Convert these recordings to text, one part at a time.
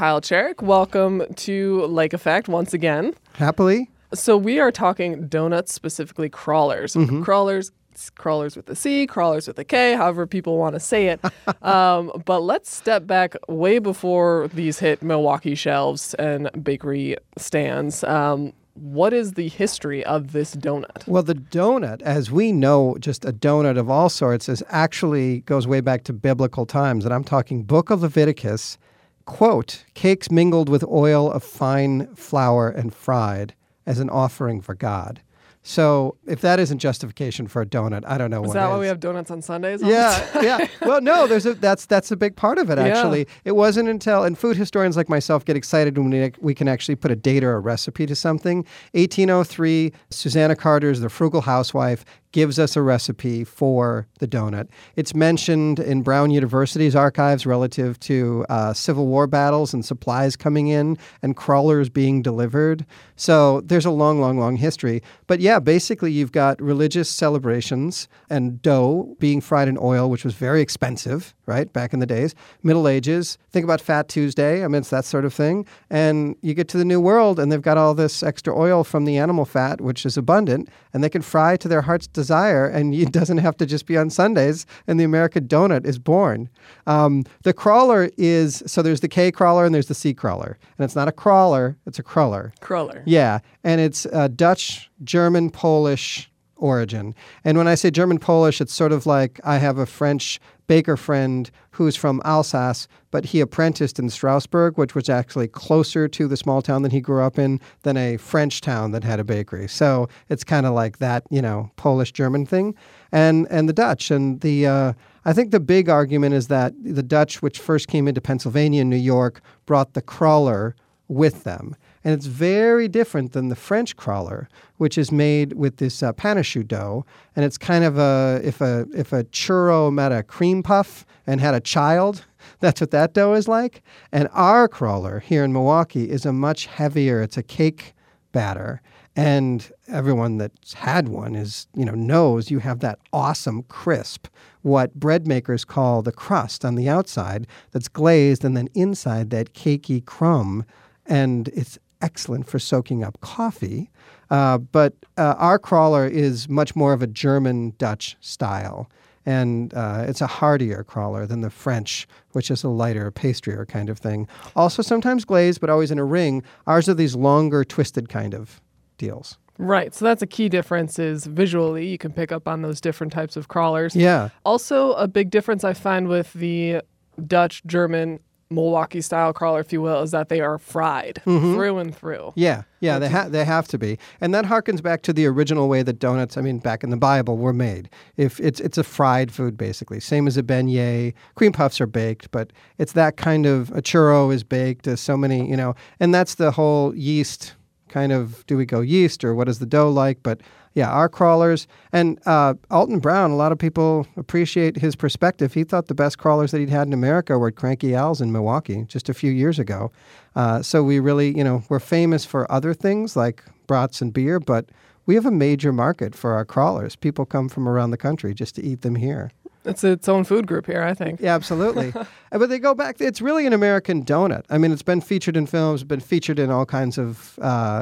Kyle Cherrick. Welcome to Lake Effect once again. Happily. So we are talking donuts, specifically crawlers. Crawlers with a C, crawlers with a K, however people want to say it. But let's step back way before these hit Milwaukee shelves and bakery stands. What is the history of this donut? Well, the donut, as we know, just a donut of all sorts, is actually goes way back to biblical times. And I'm talking Book of Leviticus, quote, cakes mingled with oil of fine flour and fried as an offering for God. So if that isn't justification for a donut, I don't know what is. Is that why we have donuts on Sundays? Yeah. Well, no, that's a big part of it, actually. Yeah. It wasn't until, and food historians like myself get excited when we can actually put a date or a recipe to something. 1803, Susanna Carter's The Frugal Housewife gives us a recipe for the donut. It's mentioned in Brown University's archives relative to Civil War battles and supplies coming in and crawlers being delivered. So there's a long, long, long history. But yeah, basically you've got religious celebrations and dough being fried in oil, which was very expensive, right, back in the days. Middle Ages, think about Fat Tuesday. I mean, it's that sort of thing. And you get to the New World and they've got all this extra oil from the animal fat, which is abundant, and they can fry to their heart's desire, and it doesn't have to just be on Sundays, and the American donut is born. The crawler is, so there's the K crawler and there's the C crawler. And it's not a crawler, it's a cruller. Cruller. Yeah, and it's Dutch, German, Polish origin. And when I say German Polish, it's sort of like I have a French baker friend who's from Alsace, but he apprenticed in Strasbourg, which was actually closer to the small town that he grew up in than a French town that had a bakery. So it's kind of like that, Polish-German thing. And the Dutch. And I think the big argument is that the Dutch, which first came into Pennsylvania and New York, brought the crawler with them. And it's very different than the French crawler, which is made with this panache dough. And it's kind of if a churro met a cream puff and had a child, that's what that dough is like. And our crawler here in Milwaukee is a much heavier, it's a cake batter. And everyone that's had one knows you have that awesome crisp, what bread makers call the crust on the outside that's glazed, and then inside that cakey crumb. And it's excellent for soaking up coffee. But our crawler is much more of a German-Dutch style. And it's a heartier crawler than the French, which is a lighter, pastrier kind of thing. Also sometimes glazed, but always in a ring. Ours are these longer, twisted kind of deals. Right. So that's a key difference is visually you can pick up on those different types of crawlers. Yeah. Also, a big difference I find with the Dutch, German, Milwaukee-style crawler, if you will, is that they are fried through and through. Yeah, they have to be. And that harkens back to the original way that donuts, back in the Bible, were made. If it's a fried food, basically. Same as a beignet. Cream puffs are baked, but it's that kind of, a churro is baked, so many, and that's the whole yeast kind of, do we go yeast or what is the dough like? But yeah, our crawlers. And Alton Brown, a lot of people appreciate his perspective. He thought the best crawlers that he'd had in America were at Cranky Al's in Milwaukee just a few years ago. So we really, we're famous for other things like brats and beer, but we have a major market for our crawlers. People come from around the country just to eat them here. It's its own food group here, I think. Yeah, absolutely. But they go back. It's really an American donut. It's been featured in films, been featured in all kinds of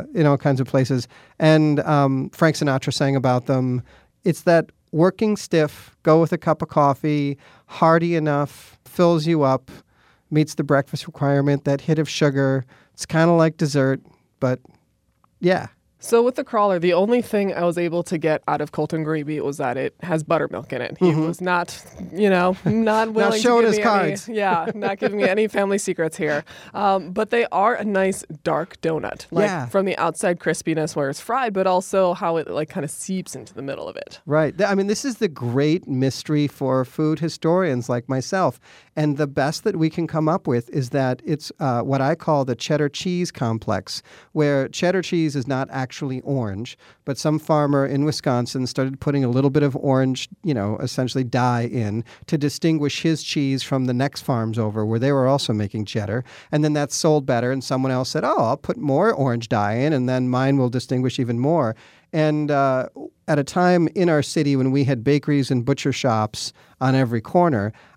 places. And Frank Sinatra sang about them. It's that working stiff, go with a cup of coffee, hearty enough, fills you up, meets the breakfast requirement, that hit of sugar. It's kind of like dessert, but yeah. So with the crawler, the only thing I was able to get out of Colton Grebe was that it has buttermilk in it. He was not, not willing not showing to his give me cards. not giving me any family secrets here. But they are a nice dark donut, from the outside crispiness where it's fried, but also how it kind of seeps into the middle of it. Right. This is the great mystery for food historians like myself. And the best that we can come up with is that it's what I call the cheddar cheese complex, where cheddar cheese is not actually orange, but some farmer in Wisconsin started putting a little bit of orange, essentially dye in to distinguish his cheese from the next farms over where they were also making cheddar. And then that sold better, and someone else said, I'll put more orange dye in, and then mine will distinguish even more. And at a time in our city when we had bakeries and butcher shops on every corner,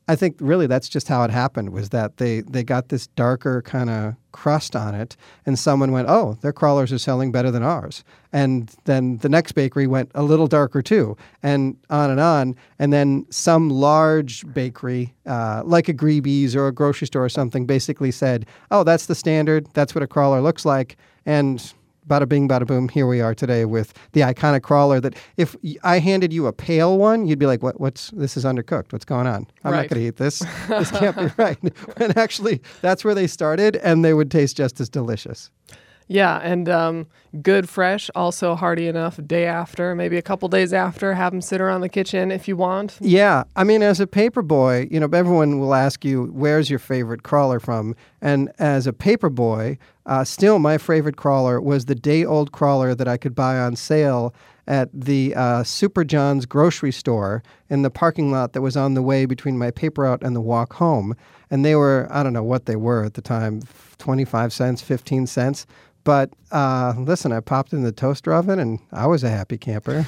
I think really that's just how it happened, was that they got this darker kind of crust on it, and someone went, oh, their crawlers are selling better than ours. And then the next bakery went a little darker too, and on. And then some large bakery, like a Greeby's or a grocery store or something, basically said, oh, that's the standard. That's what a crawler looks like. And bada bing, bada boom, here we are today with the iconic crawler that if I handed you a pale one, you'd be like, this is undercooked. What's going on? I'm not going to eat this. This can't be right. And actually, that's where they started, and they would taste just as delicious. Yeah, and good fresh, also hearty enough day after, maybe a couple days after. Have them sit around the kitchen if you want. Yeah, I mean, as a paper boy, everyone will ask you, where's your favorite crawler from? And as a paper boy, still my favorite crawler was the day-old crawler that I could buy on sale at the Super John's grocery store in the parking lot that was on the way between my paper route and the walk home. And they were, I don't know what they were at the time, 25 cents, 15 cents. But listen, I popped in the toaster oven and I was a happy camper.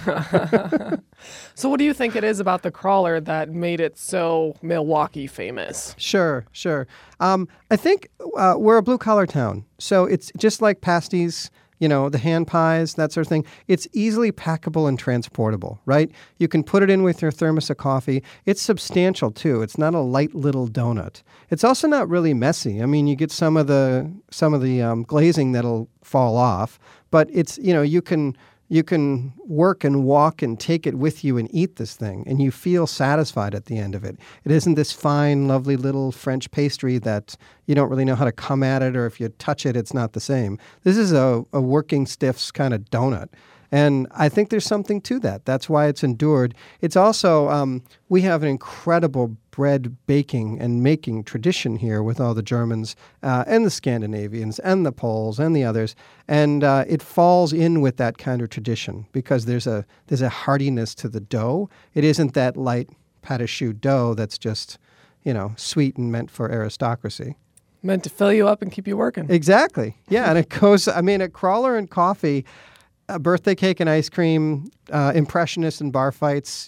So what do you think it is about the crawler that made it so Milwaukee famous? Sure. I think we're a blue-collar town. So it's just like pasties, the hand pies, that sort of thing. It's easily packable and transportable, right? You can put it in with your thermos of coffee. It's substantial, too. It's not a light little donut. It's also not really messy. I mean, you get some of the glazing that'll fall off, but it's, you can work and walk and take it with you and eat this thing, and you feel satisfied at the end of it. It isn't this fine, lovely little French pastry that you don't really know how to come at it, or if you touch it, it's not the same. This is a working stiffs kind of donut. And I think there's something to that. That's why it's endured. It's also, we have an incredible bread baking and making tradition here with all the Germans and the Scandinavians and the Poles and the others. And it falls in with that kind of tradition because there's a heartiness to the dough. It isn't that light pat a choux dough that's just, sweet and meant for aristocracy. Meant to fill you up and keep you working. Exactly. Yeah, and it goes, a crawler and coffee, a birthday cake and ice cream, impressionists and bar fights,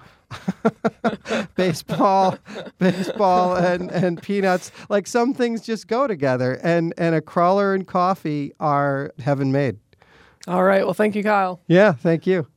baseball and peanuts. Like some things just go together, and a crawler and coffee are heaven made. All right. Well, thank you, Kyle. Yeah, thank you.